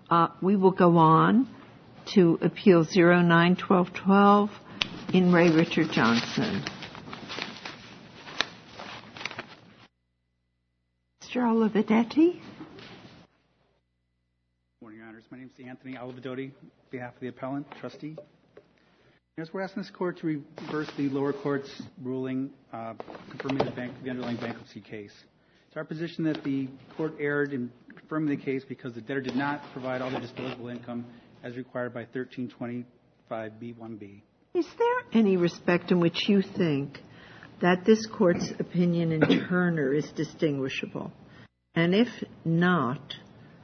We will go on to Appeal 09-1212 in Ray Richard Johnson. Mr. Olivedotti. Good morning, Your Honors. My name is Anthony Olivedotti, on behalf of the appellant, trustee. As we're asking this court to reverse the lower court's ruling confirming the underlying bankruptcy case. It's our position that the court erred in confirming the case because the debtor did not provide all the disposable income as required by 1325B1B. Is there any respect in which you think that this court's opinion in Turner is distinguishable? And if not,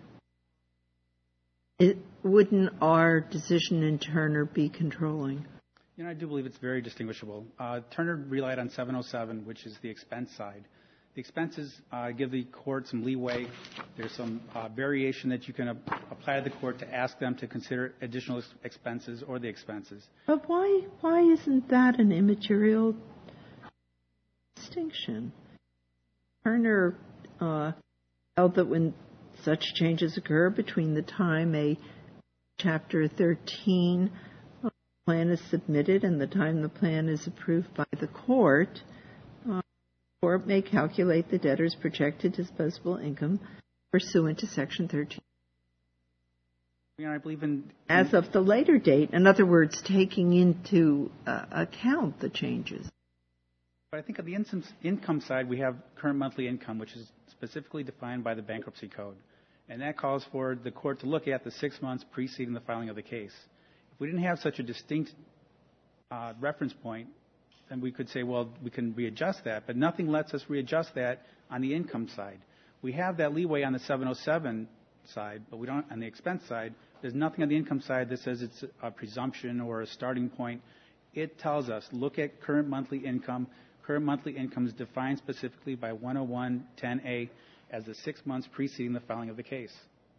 wouldn't our decision in Turner be controlling? You know, I do believe it's very distinguishable. Turner relied on 707, which is the expense side. The expenses give the court some leeway. There's some variation that you can apply to the court to ask them to consider additional expenses or the expenses. But why isn't that an immaterial distinction? Turner held that when such changes occur between the time a Chapter 13 plan is submitted and the time the plan is approved by the court, the court may calculate the debtor's projected disposable income pursuant to Section 13. You know, I believe as of the later date, in other words, taking into account the changes. But I think on the income side, we have current monthly income, which is specifically defined by the bankruptcy code. And that calls for the court to look at the 6 months preceding the filing of the case. If we didn't have such a distinct reference point, then we could say, well, we can readjust that. But nothing lets us readjust that on the income side. We have that leeway on the 707 side, but we don't on the expense side. There's nothing on the income side that says it's a presumption or a starting point. It tells us, look at current monthly income. Current monthly income is defined specifically by 101.10a as the 6 months preceding the filing of the case.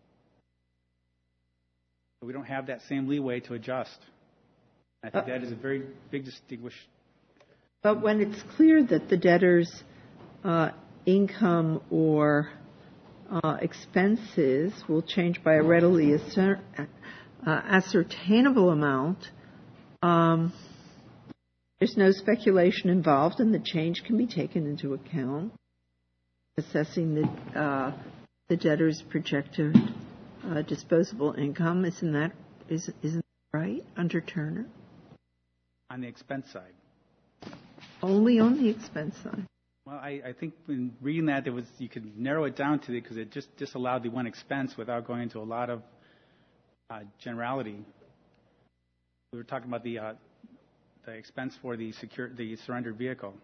So we don't have that same leeway to adjust. I think that is a very big distinguish. But when it's clear that the debtor's income or expenses will change by a readily ascertainable amount, there's no speculation involved, and the change can be taken into account, assessing the debtor's projected disposable income. Isn't that right under Turner? On the expense side. Only on the expense side. Well, I think in reading that, you could narrow it down to it because it just disallowed the one expense without going into a lot of generality. We were talking about the expense for the surrendered vehicle.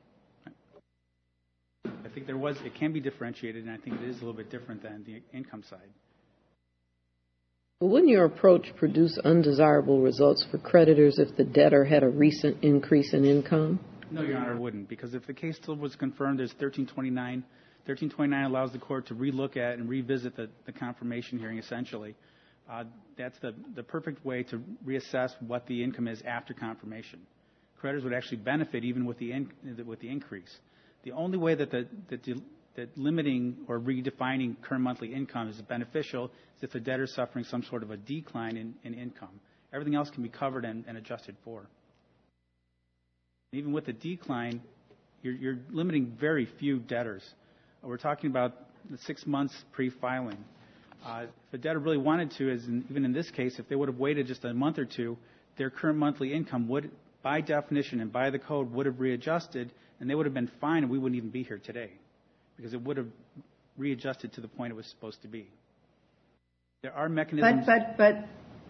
I think it can be differentiated, and I think it is a little bit different than the income side. But wouldn't your approach produce undesirable results for creditors if the debtor had a recent increase in income? No, Your Honor, it wouldn't, because if the case still was confirmed, there's 1329. 1329 allows the court to relook at and revisit the confirmation hearing, essentially. That's the perfect way to reassess what the income is after confirmation. Creditors would actually benefit even with the increase. The only way that that limiting or redefining current monthly income is beneficial is if the debtor is suffering some sort of a decline in income. Everything else can be covered and adjusted for. Even with the decline, you're limiting very few debtors. We're talking about the 6 months pre-filing. If the debtor really wanted to, even in this case, if they would have waited just a month or two, their current monthly income would, by definition and by the code, would have readjusted, and they would have been fine, and we wouldn't even be here today because it would have readjusted to the point it was supposed to be. There are mechanisms. But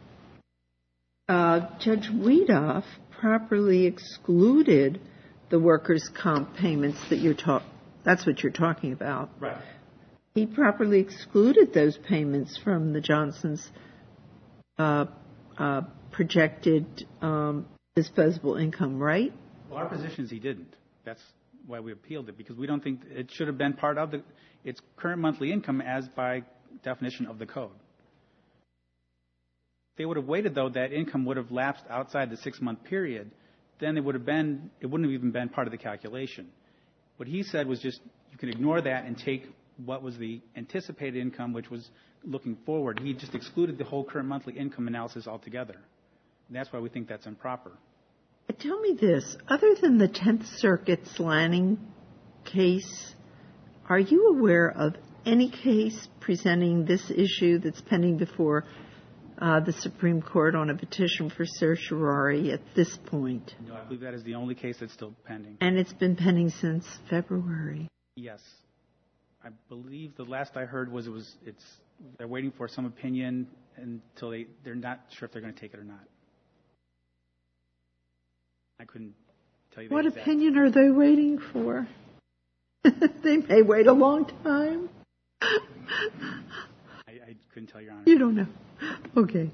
Judge Wiedoff properly excluded the workers' comp payments that's what you're talking about. Right. He properly excluded those payments from the Johnson's projected disposable income, right? Well, our position is he didn't. That's why we appealed it, because we don't think it should have been part of its current monthly income as by definition of the code. If they would have waited, though, that income would have lapsed outside the 6 month period, then it wouldn't have even been part of the calculation. What he said was just you can ignore that and take what was the anticipated income, which was looking forward. He just excluded the whole current monthly income analysis altogether. And that's why we think that's improper. Tell me this. Other than the 10th Circuit's Lanning case, are you aware of any case presenting this issue that's pending before the Supreme Court on a petition for certiorari at this point? No, I believe that is the only case that's still pending. And it's been pending since February. Yes. I believe the last I heard was they're waiting for some opinion until they're not sure if they're going to take it or not. I couldn't tell you. What opinion are they waiting for? They may wait a long time. I couldn't tell, Your Honor. You don't know. Okay.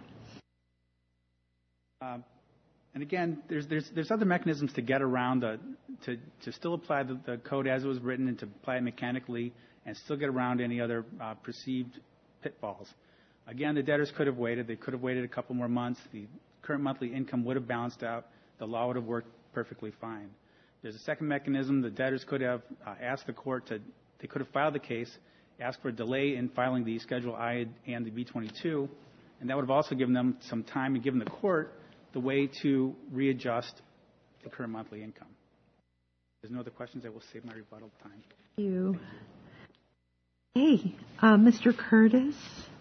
And again, there's other mechanisms to get around to still apply the code as it was written and to apply it mechanically and still get around any other perceived pitfalls. Again, the debtors could have waited. They could have waited a couple more months. The current monthly income would have balanced out. The law would have worked perfectly fine. There's a second mechanism. The debtors could have asked the court they could have filed the case, asked for a delay in filing the Schedule I and the B-22, and that would have also given them some time and given the court the way to readjust the current monthly income. If there's no other questions, I will save my rebuttal time. Thank you. Hey, Mr. Curtis,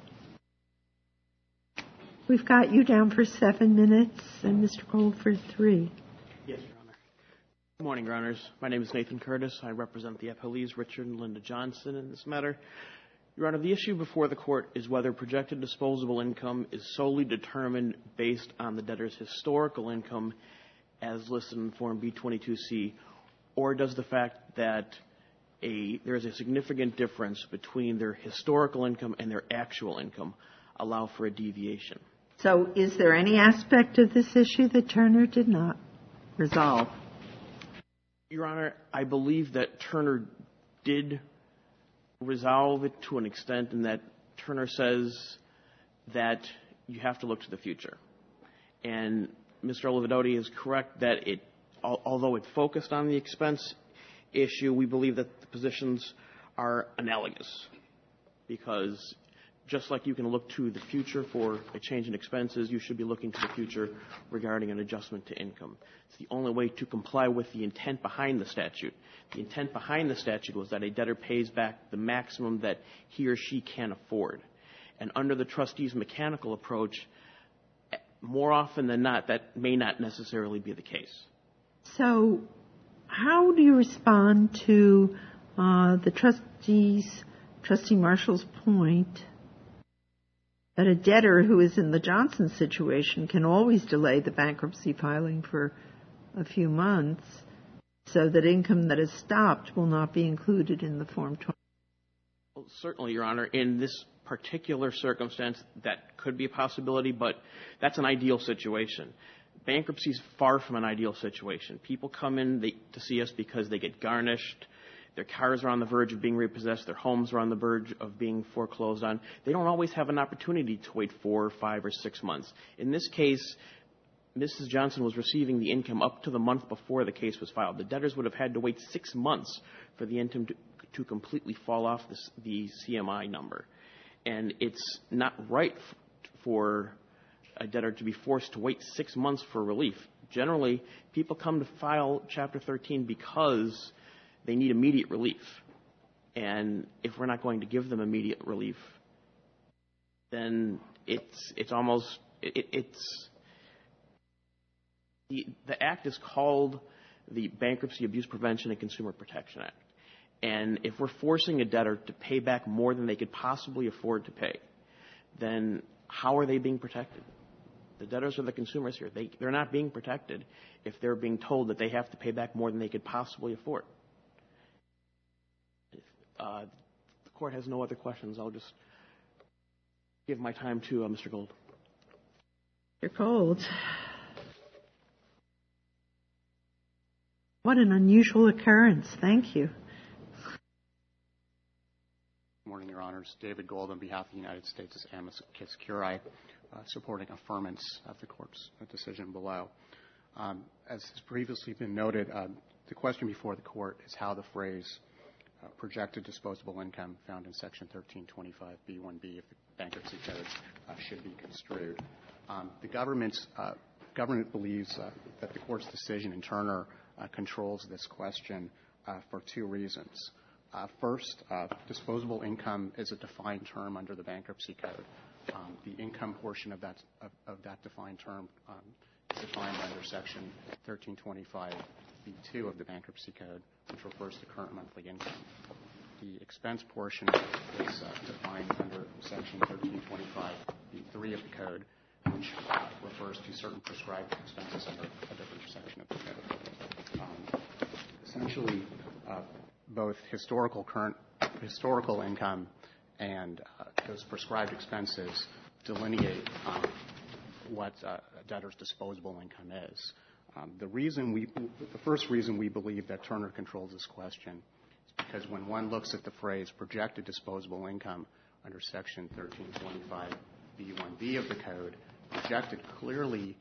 we've got you down for 7 minutes and Mr. Gold for 3. Yes, Your Honor. Good morning, Your Honors. My name is Nathan Curtis. I represent the appellees Richard and Linda Johnson in this matter. Your Honor, the issue before the court is whether projected disposable income is solely determined based on the debtor's historical income as listed in Form B-22C, or does the fact that there is a significant difference between their historical income and their actual income allow for a deviation. So is there any aspect of this issue that Turner did not resolve? Your Honor, I believe that Turner did resolve it to an extent in that Turner says that you have to look to the future. And Mr. Olivadotti is correct that although it focused on the expense issue, we believe that the positions are analogous, because just like you can look to the future for a change in expenses, you should be looking to the future regarding an adjustment to income. It's the only way to comply with the intent behind the statute. The intent behind the statute was that a debtor pays back the maximum that he or she can afford. And under the trustee's mechanical approach, more often than not, that may not necessarily be the case. So how do you respond to the Trustee Marshall's point that a debtor who is in the Johnson situation can always delay the bankruptcy filing for a few months so that income that is stopped will not be included in the Form 20? Well, certainly, Your Honor. In this particular circumstance, that could be a possibility, but that's an ideal situation. Bankruptcy is far from an ideal situation. People come in to see us because they get garnished. Their cars are on the verge of being repossessed. Their homes are on the verge of being foreclosed on. They don't always have an opportunity to wait 4, 5, or 6 months. In this case, Mrs. Johnson was receiving the income up to the month before the case was filed. The debtors would have had to wait 6 months for the income to completely fall off the CMI number. And it's not right for a debtor to be forced to wait 6 months for relief. Generally, people come to file Chapter 13 because they need immediate relief. And if we're not going to give them immediate relief, then the act is called the Bankruptcy Abuse Prevention and Consumer Protection Act. And if we're forcing a debtor to pay back more than they could possibly afford to pay, then how are they being protected? The debtors are the consumers here. They're not being protected if they're being told that they have to pay back more than they could possibly afford. If the court has no other questions, I'll just give my time to Mr. Gold. Mr. Gold. What an unusual occurrence. Thank you. Good morning, Your Honors. David Gold on behalf of the United States' amicus curiae, supporting affirmance of the court's decision below. As has previously been noted, the question before the court is how the phrase projected disposable income found in Section 1325B1B of the Bankruptcy Code should be construed. The government believes that the Court's decision in Turner controls this question for two reasons. First, disposable income is a defined term under the Bankruptcy Code. The income portion of that defined term is defined under Section 1325B2 of the Bankruptcy Code, which refers to current monthly income. The expense portion is defined under Section 1325B3 of the Code, which refers to certain prescribed expenses under a different section of the Code. Essentially, both historical income and those prescribed expenses delineate what a debtor's disposable income is. The first reason we believe that Turner controls this question is because when one looks at the phrase projected disposable income under Section 1325B1B of the Code, projected clearly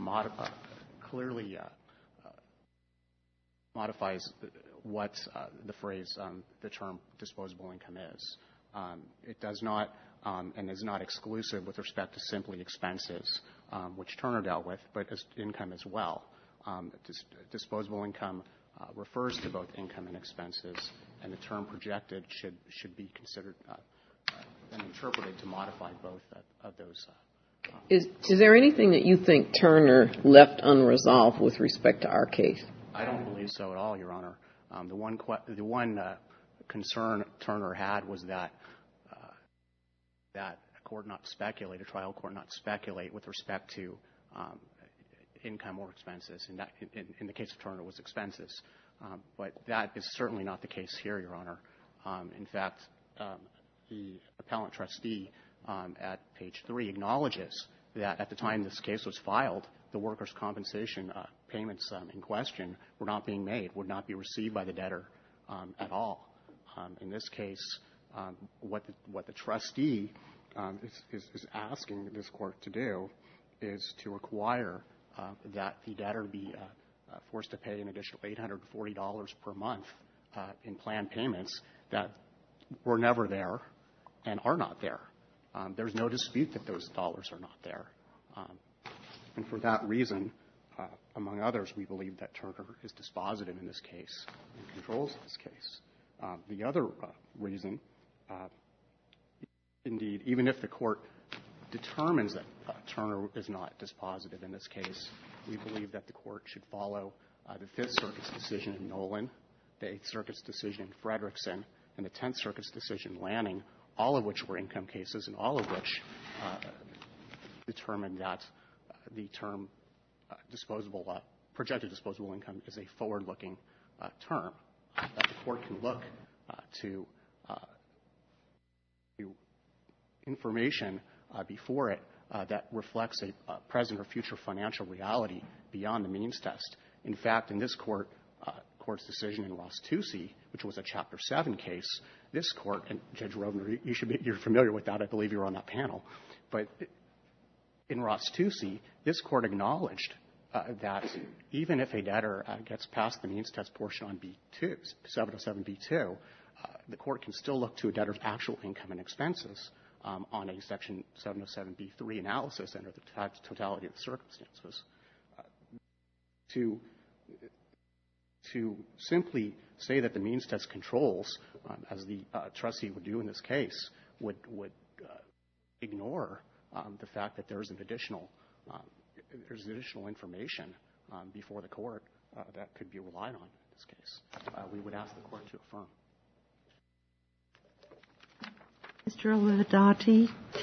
modifies what the phrase, the term disposable income is. It does not and is not exclusive with respect to simply expenses, which Turner dealt with, but as income as well. Disposable income refers to both income and expenses, and the term projected should be considered and interpreted to modify both of those. Is there anything that you think Turner left unresolved with respect to our case? I don't believe so at all, Your Honor. The one concern Turner had was that a trial court not speculate with respect to income or expenses. In the case of Turner, it was expenses. But that is certainly not the case here, Your Honor. In fact, the appellant trustee at page 3 acknowledges that at the time this case was filed, the workers' compensation payments in question were not being made, would not be received by the debtor at all. In this case, what the trustee is asking this court to do is to require that the debtor be forced to pay an additional $840 per month in planned payments that were never there and are not there. There's no dispute that those dollars are not there. And for that reason, among others, we believe that Turner is dispositive in this case and controls this case. The other reason, indeed, even if the court determines that Turner is not dispositive in this case, we believe that the court should follow the Fifth Circuit's decision in Nolan, the Eighth Circuit's decision in Frederickson, and the Tenth Circuit's decision in Lanning, all of which were income cases and all of which determined that the term projected disposable income is a forward-looking term, that the court can look to information before it that reflects a present or future financial reality beyond the means test. In fact, in this court's decision in Ross-Tusi, which was a Chapter 7 case, this court, and Judge Rovner, you're familiar with that. I believe you were on that panel. But in Ross-Tusi, this court acknowledged that even if a debtor gets past the means test portion on B2, 707B2, the court can still look to a debtor's actual income and expenses on a Section 707B3 analysis under the totality of the circumstances. To simply say that the means test controls, as the trustee would do in this case, would ignore the fact that there's additional information before the court that could be relied on in this case. We would ask the court to affirm. Mr. Olivadotti.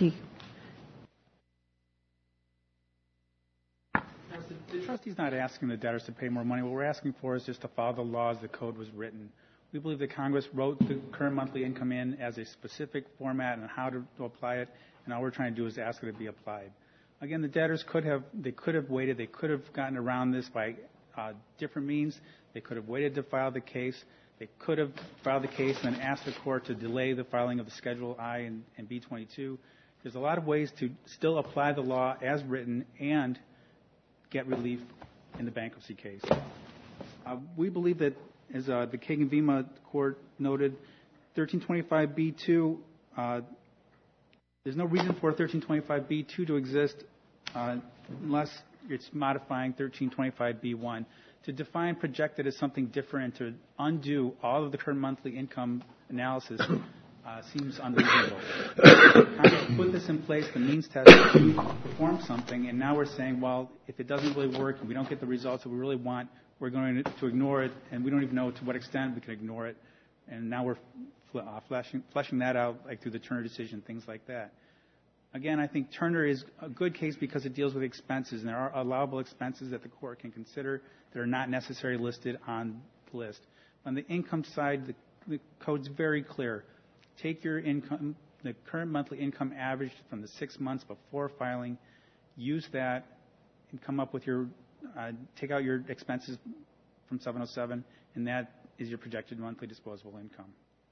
The trustee's not asking the debtors to pay more money. What we're asking for is just to follow the law as the code was written. We believe that Congress wrote the current monthly income in as a specific format and how to apply it, and all we're trying to do is ask it to be applied. Again, the debtors could have waited. They could have gotten around this by different means. They could have waited to file the case. They could have filed the case and then asked the court to delay the filing of the Schedule I and B-22. There's a lot of ways to still apply the law as written and get relief in the bankruptcy case. We believe that, as the Kagan-Vima court noted, 1325B2, there's no reason for 1325B2 to exist unless it's modifying 1325B1. To define projected as something different and to undo all of the current monthly income analysis seems unreasonable. Congress put this in place, the means test, to perform something, and now we're saying, well, if it doesn't really work and we don't get the results that we really want, we're going to ignore it, and we don't even know to what extent we can ignore it. And now we're fleshing that out like through the Turner decision, things like that. Again, I think Turner is a good case because it deals with expenses, and there are allowable expenses that the court can consider that are not necessarily listed on the list. On the income side, the code's very clear. Take your income, the current monthly income averaged from the 6 months before filing, use that, and come up with your, take out your expenses from 707, and that is your projected monthly disposable income.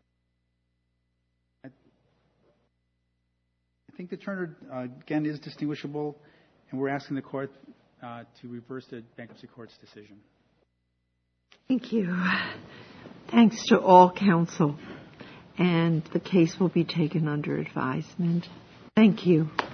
I think that Turner, again, is distinguishable, and we're asking the court to reverse the bankruptcy court's decision. Thank you. Thanks to all counsel. And the case will be taken under advisement. Thank you.